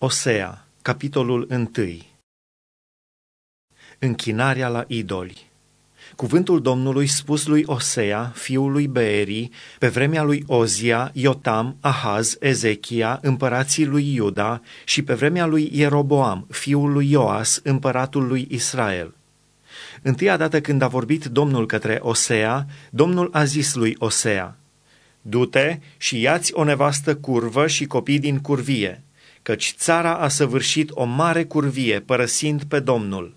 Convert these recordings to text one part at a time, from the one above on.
Osea, capitolul 1. Închinarea la idoli. Cuvântul Domnului spus lui Osea, fiul lui Beeri, pe vremea lui Ozia, Iotam, Ahaz, Ezechia, împărații lui Iuda, și pe vremea lui Ieroboam, fiul lui Ioas, împăratul lui Israel. Întâia dată când a vorbit Domnul către Osea, Domnul a zis lui Osea: Du-te și ia-ți o nevastă curvă și copii din curvie, căci țara a săvârșit o mare curvie, părăsind pe Domnul.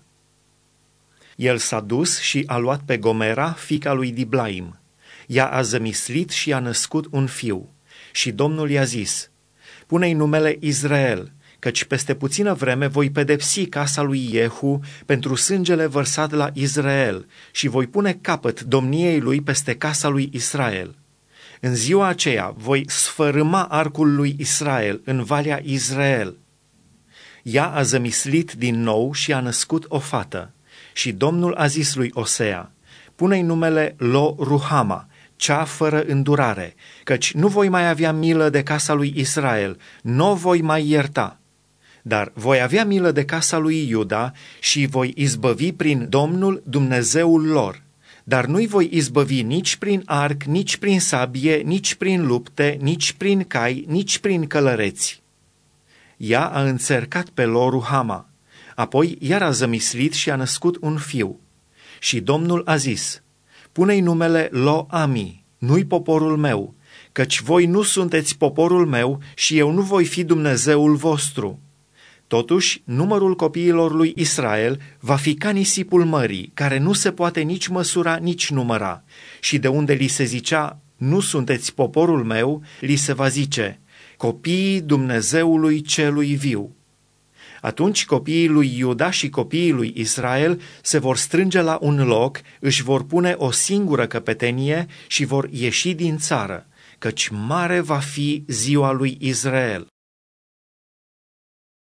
El s-a dus și a luat pe Gomera, fiica lui Diblaim. Ea a zămislit și a născut un fiu. Și Domnul i-a zis: Pune-i numele Israel, căci peste puțină vreme voi pedepsi casa lui Iehu pentru sângele vărsat la Israel și voi pune capăt domniei lui peste casa lui Israel. În ziua aceea voi sfărâma arcul lui Israel în Valea Israel. Ea a zămislit din nou și a născut o fată. Și Domnul a zis lui Osea: Pune-i numele Lo-Ruhama, cea fără îndurare, căci nu voi mai avea milă de casa lui Israel, nu o voi mai ierta. Dar voi avea milă de casa lui Iuda și voi izbăvi prin Domnul Dumnezeul lor. Dar nu-i voi izbăvi nici prin arc, nici prin sabie, nici prin lupte, nici prin cai, nici prin călăreți. Ea a înțercat pe Lo-Ruhama. Apoi iar a zămislit și a născut un fiu. Și Domnul a zis: Pune-i numele Lo-Ami, nu-i poporul meu, căci voi nu sunteți poporul meu și eu nu voi fi Dumnezeul vostru. Totuși, numărul copiilor lui Israel va fi ca nisipul mării, care nu se poate nici măsura, nici număra. Și de unde li se zicea: Nu sunteți poporul meu, li se va zice: Copiii Dumnezeului celui viu. Atunci copiii lui Iuda și copiii lui Israel se vor strânge la un loc, își vor pune o singură căpetenie și vor ieși din țară, căci mare va fi ziua lui Israel.